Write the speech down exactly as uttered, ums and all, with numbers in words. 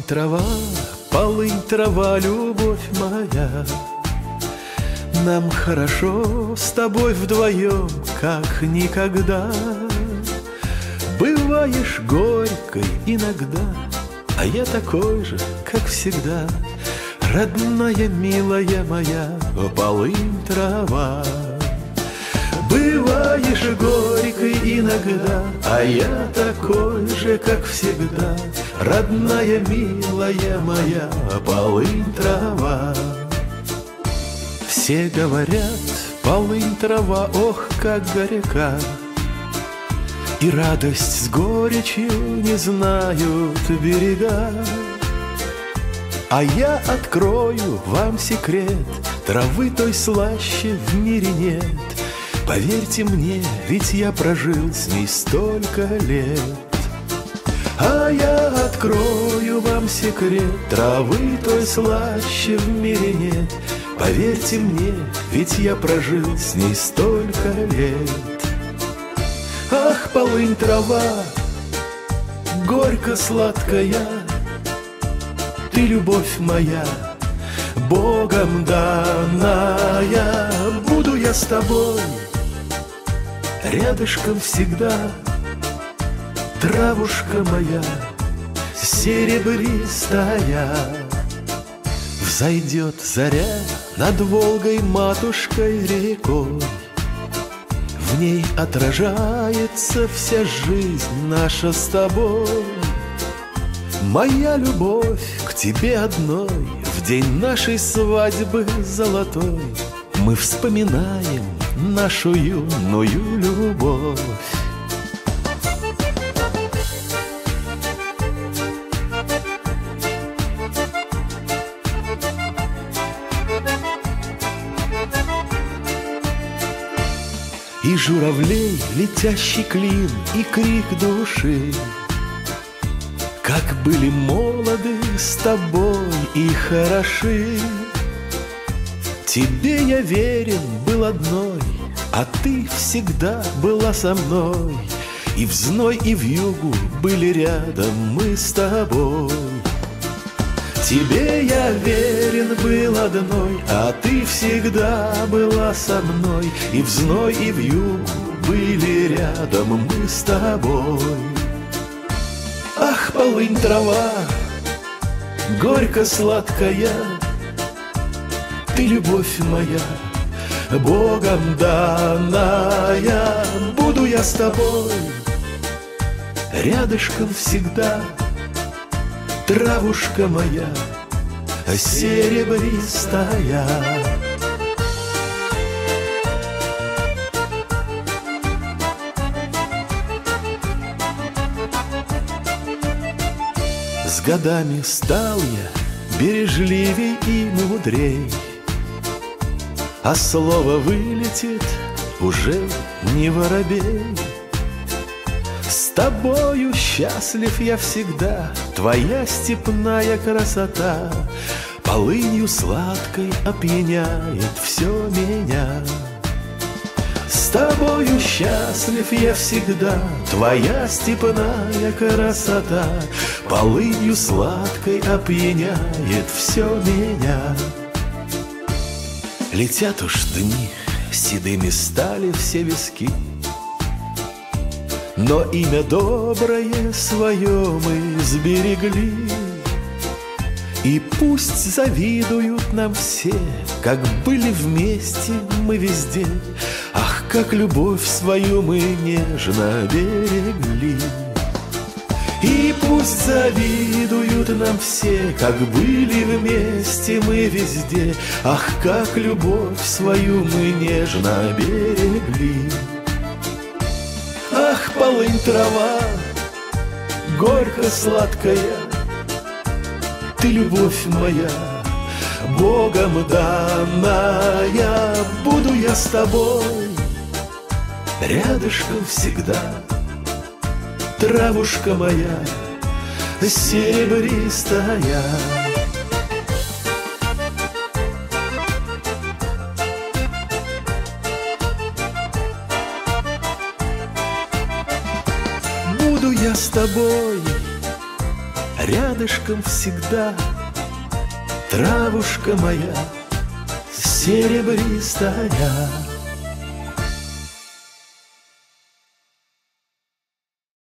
трава, полынь трава, любовь моя. Нам хорошо с тобой вдвоем, как никогда. Бываешь горькой иногда, а я такой же, как всегда. Родная, милая моя, полынь трава. Бываешь горькой иногда, а я такой же, как всегда. Родная, милая моя, полынь трава. Все говорят, полынь трава, ох, как горька. И радость с горечью не знают берега. А я открою вам секрет, травы той слаще в мире нет. Поверьте мне, ведь я прожил с ней столько лет. А я открою вам секрет, травы той слаще в мире нет. Поверьте мне, ведь я прожил с ней столько лет. Ах, полынь трава, горько-сладкая, ты любовь моя, Богом данная. Буду я с тобой рядышком всегда, травушка моя серебристая. Взойдет заря над Волгой, матушкой рекой, в ней отражается вся жизнь наша с тобой. Моя любовь к тебе одной, в день нашей свадьбы золотой мы вспоминаем нашу юную любовь. И журавлей летящий клин, и крик души, как были молоды с тобой и хороши. Тебе я верен был одной, а ты всегда была со мной. И в зной, и в югу были рядом мы с тобой. Тебе я верен был одной, а ты всегда была со мной. И в зной, и в югу были рядом мы с тобой. Ах, полынь трава, горько-сладкая, ты любовь моя, Богом данная. Буду я с тобой рядышком всегда, травушка моя серебристая. С годами стал я бережливей и мудрей, а слово вылетит уже не воробей. С тобою счастлив я всегда, твоя степная красота полынью сладкой опьяняет все меня. С тобою счастлив я всегда, твоя степная красота полынью сладкой опьяняет все меня. Летят уж дни, седыми стали все виски, но имя доброе свое мы сберегли. И пусть завидуют нам все, как были вместе мы везде. Ах, как любовь свою мы нежно берегли. И пусть завидуют нам все, как были вместе мы везде. Ах, как любовь свою мы нежно берегли. Ах, полынь трава, горько-сладкая, ты любовь моя, Богом данная. Буду я с тобой рядышком всегда, травушка моя серебристая. Буду я с тобой рядышком всегда травушка моя серебристая.